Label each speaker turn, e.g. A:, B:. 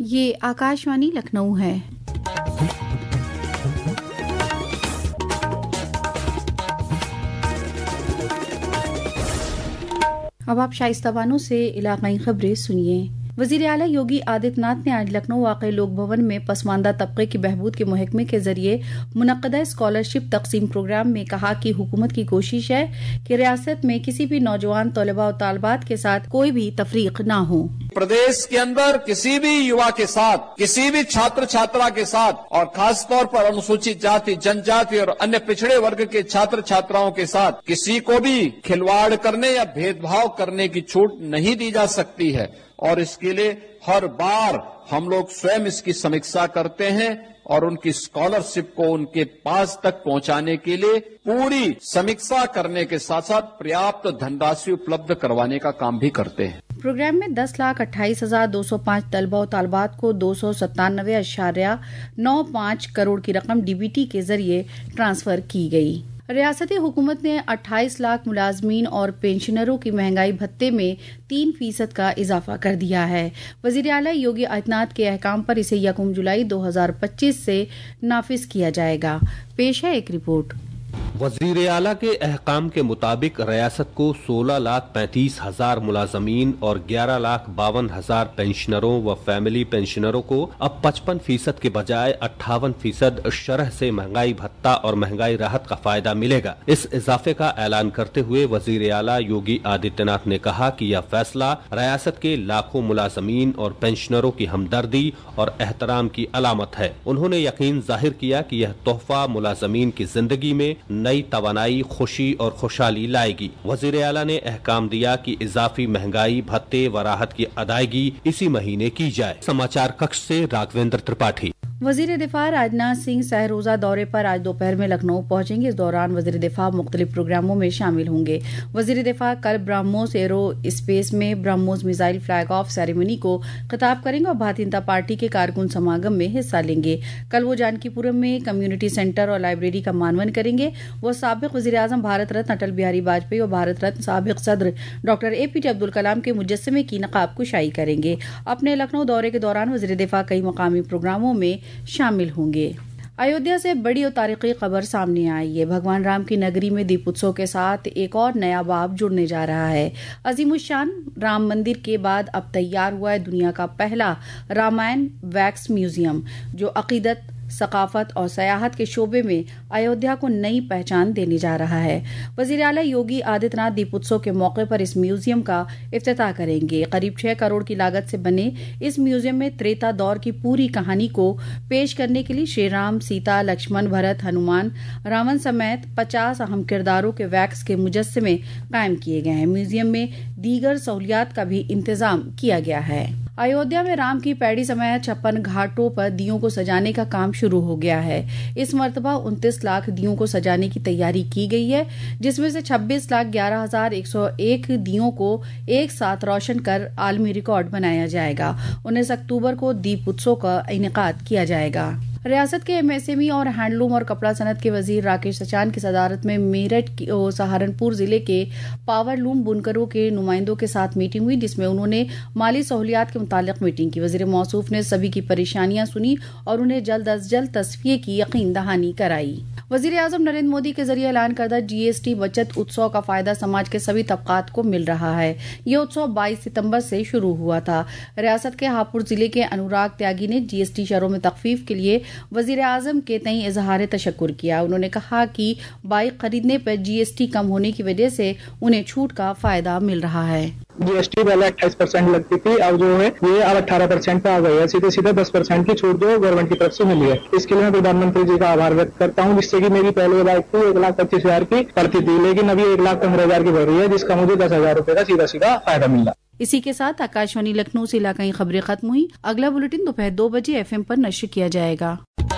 A: ये आकाशवाणी लखनऊ है। अब आप शाइस्ता बानो से इलाकाई खबरें सुनिए। वज़ीर आला योगी आदित्यनाथ ने आज लखनऊ वाक़ई लोक भवन में पसमानदा तबके की बहबूद के महकमे के जरिए मुनक़्क़दा स्कॉलरशिप तक़सीम प्रोग्राम में कहा कि हुकूमत की कोशिश है कि रियासत में किसी भी नौजवान तलबा और तालबात के साथ कोई भी तफरीक न हो।
B: प्रदेश के अंदर किसी भी युवा के साथ, किसी भी छात्र छात्रा के साथ और खासतौर पर अनुसूचित जाति, जनजाति और अन्य पिछड़े वर्ग के छात्र छात्राओं के साथ किसी को भी खिलवाड़ करने या भेदभाव करने की छूट नहीं दी जा सकती है और इसके लिए हर बार हम लोग स्वयं इसकी समीक्षा करते हैं और उनकी स्कॉलरशिप को उनके पास तक पहुंचाने के लिए पूरी समीक्षा करने के साथ साथ पर्याप्त धनराशि उपलब्ध करवाने का काम भी करते हैं।
A: प्रोग्राम में 10,28,205 तलबा और तालबात को 297.95 करोड़ की रकम डीबीटी के जरिए ट्रांसफर की गई। रियासती हुकूमत ने 28 लाख मुलाजमीन और पेंशनरों की महंगाई भत्ते में 3% का इजाफा कर दिया है। वज़ीर आला योगी आदित्यनाथ के अहकाम पर इसे 1 जुलाई 2025 से नाफिज किया जाएगा। पेश है एक रिपोर्ट।
C: वज़ीर आला के अहकाम के मुताबिक रियासत को 16,35,000 मुलाजमीन और 11,52,000 पेंशनरों व फैमिली पेंशनरों को अब 55% के बजाय 58% शरह से महंगाई भत्ता और महंगाई राहत का फायदा मिलेगा। इस इजाफे का ऐलान करते हुए वज़ीर आला योगी आदित्यनाथ ने कहा कि यह फैसला रियासत के लाखों मुलाजमीन और पेंशनरों की हमदर्दी और एहतराम की अलामत है। उन्होंने यकीन जाहिर किया कि यह तोहफा मुलाजमीन की जिंदगी में नई तवानाई, खुशी और खुशहाली लाएगी। वज़ीर आला ने अहकाम दिया कि इजाफी महंगाई भत्ते व राहत की अदायगी इसी महीने की जाए। समाचार कक्ष से राघवेंद्र त्रिपाठी।
A: वज़ीर दिफा राजनाथ सिंह सहरोजा दौरे पर आज दोपहर में लखनऊ पहुंचेंगे। इस दौरान वज़ीर दिफा मुख्तलिफ प्रोग्रामों में शामिल होंगे। वज़ीर दिफा कल ब्रह्मोस एरो स्पेस में BrahMos missile flag off ceremony को खिताब करेंगे और भारतीय जनता पार्टी के कारकुन समागम में हिस्सा लेंगे। कल वो जानकीपुरम में कम्युनिटी सेंटर और लाइब्रेरी का मानवन करेंगे। वो साबिक वज़ीर आज़म भारत रत्न अटल बिहारी वाजपेयी और भारत रत्न साबिक सदर डॉक्टर APJ अब्दुल कलाम के मुजस्समे की नकाब कुशाई करेंगे। अपने लखनऊ दौरे के दौरान वज़ीर दिफा कई मकामी प्रोग्रामों में शामिल होंगे। अयोध्या से बड़ी और तारीखी खबर सामने आई है। भगवान राम की नगरी में दीप उत्सव के साथ एक और नया बाब जुड़ने जा रहा है। अजीमुशान राम मंदिर के बाद अब तैयार हुआ है दुनिया का पहला रामायण वैक्स म्यूजियम, जो अकीदत, सकाफत और सयाहत के शोबे में अयोध्या को नई पहचान देने जा रहा है। वज़ीर आला योगी आदित्यनाथ दीपोत्सव के मौके पर इस म्यूजियम का इफ्तिताह करेंगे। करीब 6 करोड़ की लागत से बने इस म्यूजियम में त्रेता दौर की पूरी कहानी को पेश करने के लिए श्री राम, सीता, लक्ष्मण, भरत, हनुमान, रावण समेत 50 अहम किरदारों के वैक्स के मुजस्समे कायम किए गए हैं। म्यूजियम में दीगर सहूलियात का भी इंतजाम किया गया है। अयोध्या में राम की पैड़ी समेत 56 घाटों पर दियों को सजाने का काम शुरू हो गया है। इस मर्तबा 29 लाख दियों को सजाने की तैयारी की गई है, जिसमें से 26,11,101 दियों को एक साथ रोशन कर आलमी रिकॉर्ड बनाया जाएगा। 19 अक्टूबर को दीप उत्सव का इनेकाद किया जाएगा। रियासत के MSME और हैंडलूम और कपड़ा सनत के वजीर राकेश सचान की सदारत में मेरठ और सहारनपुर जिले के पावरलूम बुनकरों के नुमाइंदों के साथ मीटिंग हुई, जिसमें उन्होंने माली सहूलियात के मुतालिक मीटिंग की। वजीर मौसूफ ने सभी की परेशानियां सुनी और उन्हें जल्द अज जल्द तस्फिये की यकीन दहानी कराई। वजीर आजम नरेंद्र मोदी के जरिए ऐलान करदा GST बचत उत्सव का फायदा समाज के सभी तबकात को मिल रहा है। ये उत्सव 22 सितंबर से शुरू हुआ था। रियासत के हापुड़ जिले के अनुराग त्यागी ने GST शरों में तखफीफ के लिए वजीर आजम के तई इजहार तशक्कुर किया। उन्होंने कहा कि बाइक खरीदने पर GST कम होने की वजह से उन्हें छूट का फायदा मिल रहा है।
D: GST पहले 28% लगती थी, अब जो है ये अब 18% पे आ गई है। सीधे 10% की छूट जो गवर्नमेंट की तरफ से मिली है। इसके लिए मैं प्रधानमंत्री जी का आभार व्यक्त करता हूँ, जिससे कि मेरी पहले बाइक थी 1,25,000 की पड़ती थी, लेकिन अभी 1,15,000 की बढ़ रही है, जिसका मुझे 10,000 रुपए का सीधा फायदा मिल रहा।
A: इसी के साथ आकाशवाणी लखनऊ से इलाकाई खबरें खत्म हुई। अगला बुलेटिन दोपहर 2 बजे FM पर नश्र किया जाएगा।